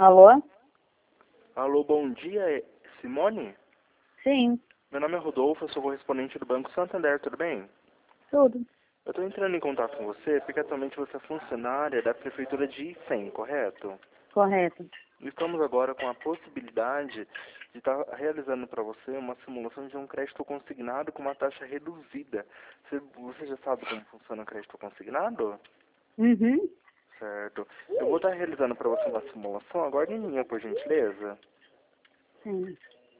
Alô? Alô, bom dia, Simone? Sim, Meu nome é Rodolfo, eu sou correspondente do Banco Santander, tudo bem? tudo. Eu estou entrando em contato com você porque atualmente você é funcionária da Prefeitura de Icém, correto? Correto. Estamos agora com a possibilidade de estar realizando para você uma simulação de um crédito consignado com uma taxa reduzida. Você já sabe como funciona o crédito consignado? Uhum. Certo. Eu vou estar realizando para você uma simulação, agora em linha, por gentileza. Sim.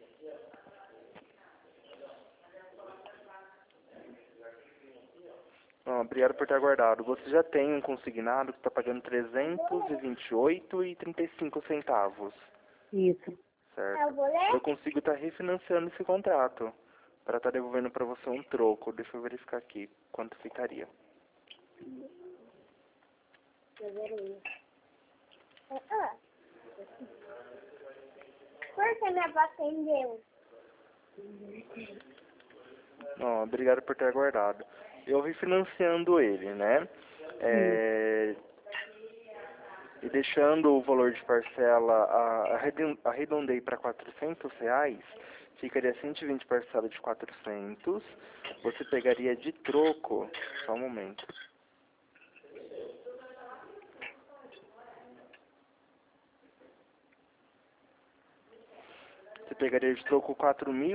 Obrigado por ter aguardado. Você já tem um consignado que está pagando R$ 328,35, Isso. certo? Eu consigo estar refinanciando esse contrato para estar devolvendo para você um troco. Deixa eu verificar aqui quanto ficaria. Por que minha avó acendeu? Obrigado por ter aguardado. Eu refinanciando ele, né? E deixando o valor de parcela, arredondei para R$ 400, ficaria 120 parcela de 400. Você pegaria de troco, só um momento. Você pegaria de troco R$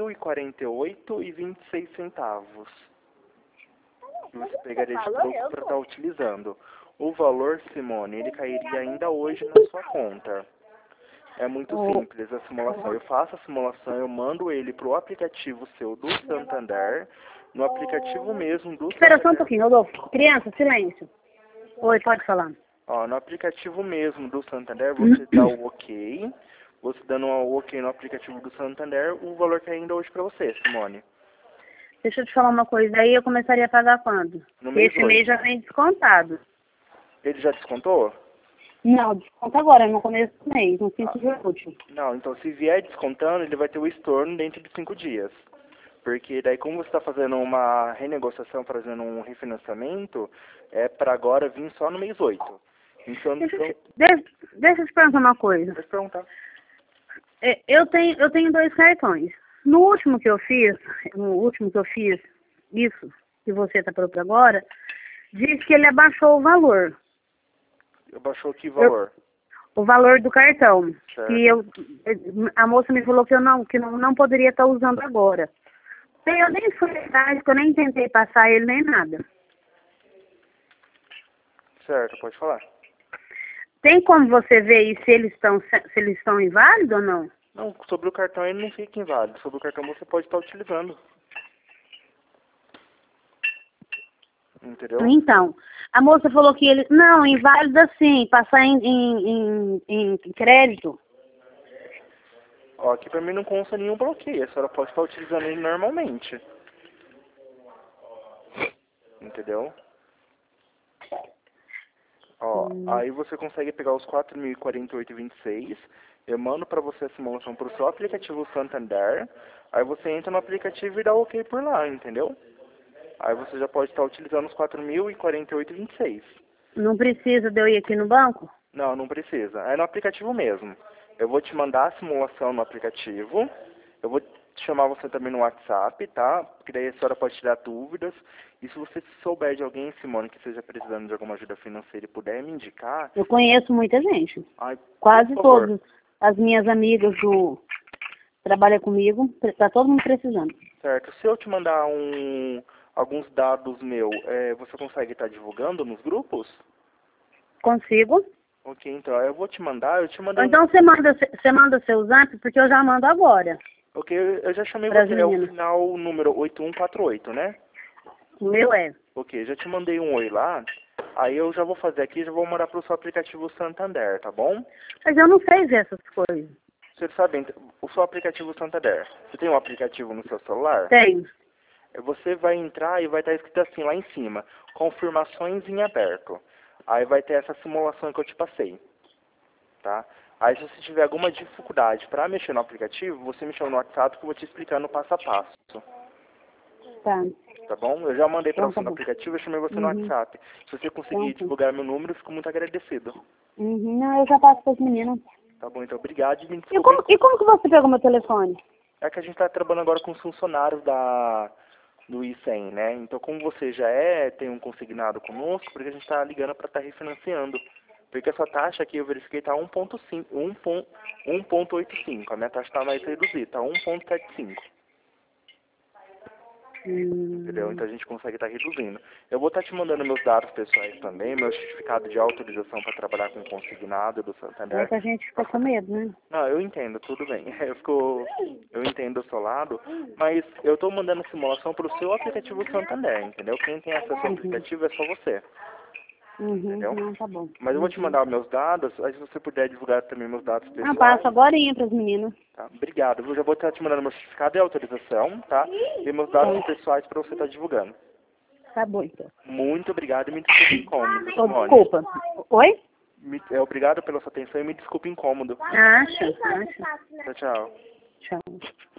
4.048,26. E você pegaria de troco para estar utilizando. O valor, Simone, ele cairia ainda hoje na sua conta. É muito simples a simulação. Eu faço a simulação, eu mando ele pro aplicativo seu do Santander, no aplicativo mesmo do Espera só um Santander. pouquinho, Rodolfo. Criança, silêncio. Oi, pode falar. No aplicativo mesmo do Santander, você dá o OK. Você dando o OK no aplicativo do Santander, o valor cai ainda hoje para você, Simone. Deixa eu te falar uma coisa. Aí eu começaria a pagar quando? No mês Esse mês 8. já vem descontado. Ele já descontou? Não, desconta agora, no começo do mês, no 5 de último. Não, então se vier descontando, ele vai ter o estorno dentro de 5 dias. Porque daí como você está fazendo uma renegociação, fazendo um refinanciamento, é para agora vir só no mês 8. Então, Deixa eu te perguntar uma coisa. pode perguntar. Eu tenho 2 cartões. No último que eu fiz, isso que você está pronto agora, diz que ele abaixou o valor. Baixou que valor? O valor do cartão. Certo. Que a moça me falou que eu não poderia estar usando agora. Eu nem fui verdade, que eu nem tentei passar ele nem nada. Certo, pode falar. Tem como você ver aí se eles estão inválidos ou não? Não, sobre o cartão ele não fica inválido. Sobre o cartão você pode estar utilizando. Entendeu? Então, a moça falou que ele... Não, inválido sim, passar em crédito. Aqui pra mim não consta nenhum bloqueio. A senhora pode estar utilizando ele normalmente. Entendeu? Aí você consegue pegar os 4.048,26. Eu mando para você a simulação para o seu aplicativo Santander. Aí você entra no aplicativo e dá OK por lá, entendeu? Aí você já pode estar utilizando os 4.048,26. Não precisa de eu ir aqui no banco? Não, não precisa. É no aplicativo mesmo. Eu vou te mandar a simulação no aplicativo. Eu vou chamar você também no WhatsApp, tá? Porque daí a senhora pode tirar dúvidas. E se você souber de alguém, Simone, que esteja precisando de alguma ajuda financeira e puder me indicar... Eu conheço muita gente. Ai, Quase por favor. todas as minhas amigas trabalham comigo. Tá todo mundo precisando. Certo. Se eu te mandar alguns dados meus, você consegue estar divulgando nos grupos? Consigo. Ok, então eu vou te mandar, eu te Ou mandei então você manda seu zap, porque eu já mando agora. Ok, eu já chamei Pras você, é o meninas. final número 8148, né? O meu é. Ok, já te mandei um oi lá, aí eu já vou fazer aqui, já vou mandar pro seu aplicativo Santander, tá bom? Mas eu não sei ver essas coisas. Você sabe, o seu aplicativo Santander, você tem um aplicativo no seu celular? Tenho. Você vai entrar e vai estar escrito assim lá em cima, confirmações em aberto. Aí vai ter essa simulação que eu te passei, tá? Aí se você tiver alguma dificuldade para mexer no aplicativo, você me chama no WhatsApp que eu vou te explicar no passo a passo. Tá. Tá bom? Eu já mandei para Então você tá no bom. aplicativo, eu chamei você no Uhum. WhatsApp. Se você conseguir Então, tá. divulgar meu número, eu fico muito agradecido. Uhum. Não, eu já passo para as meninas. Tá bom, então obrigado e me E desculpe. como que você pegou meu telefone? É que a gente tá trabalhando agora com os funcionários do I100, né? Então, como você já tem um consignado conosco, porque a gente tá ligando para estar refinanciando. Porque essa taxa aqui eu verifiquei tá 1,85. A minha taxa tá mais reduzida, tá 1,75. Entendeu? Então a gente consegue estar reduzindo. Eu vou estar te mandando meus dados pessoais também, meu certificado de autorização para trabalhar com consignado do É Santander. que a gente fica com medo, né? Não, eu entendo, tudo bem. Eu entendo do seu lado, mas eu estou mandando a simulação para o seu aplicativo Santander, entendeu? Quem tem acesso ao aplicativo é só você, entendeu? Não, tá bom. Mas eu vou te mandar meus dados, aí se você puder divulgar também meus dados Ah, pessoais. passo agorinha pras meninas. Tá? Obrigado. Eu já vou estar te mandando meu certificado de autorização, tá? E meus dados pessoais para você estar divulgando. Tá bom, então. Muito obrigado e me desculpe o incômodo, Oh, Simone. desculpa. Oi? Obrigado pela sua atenção e me desculpe o incômodo. Acha. Tchau, tchau. Tchau.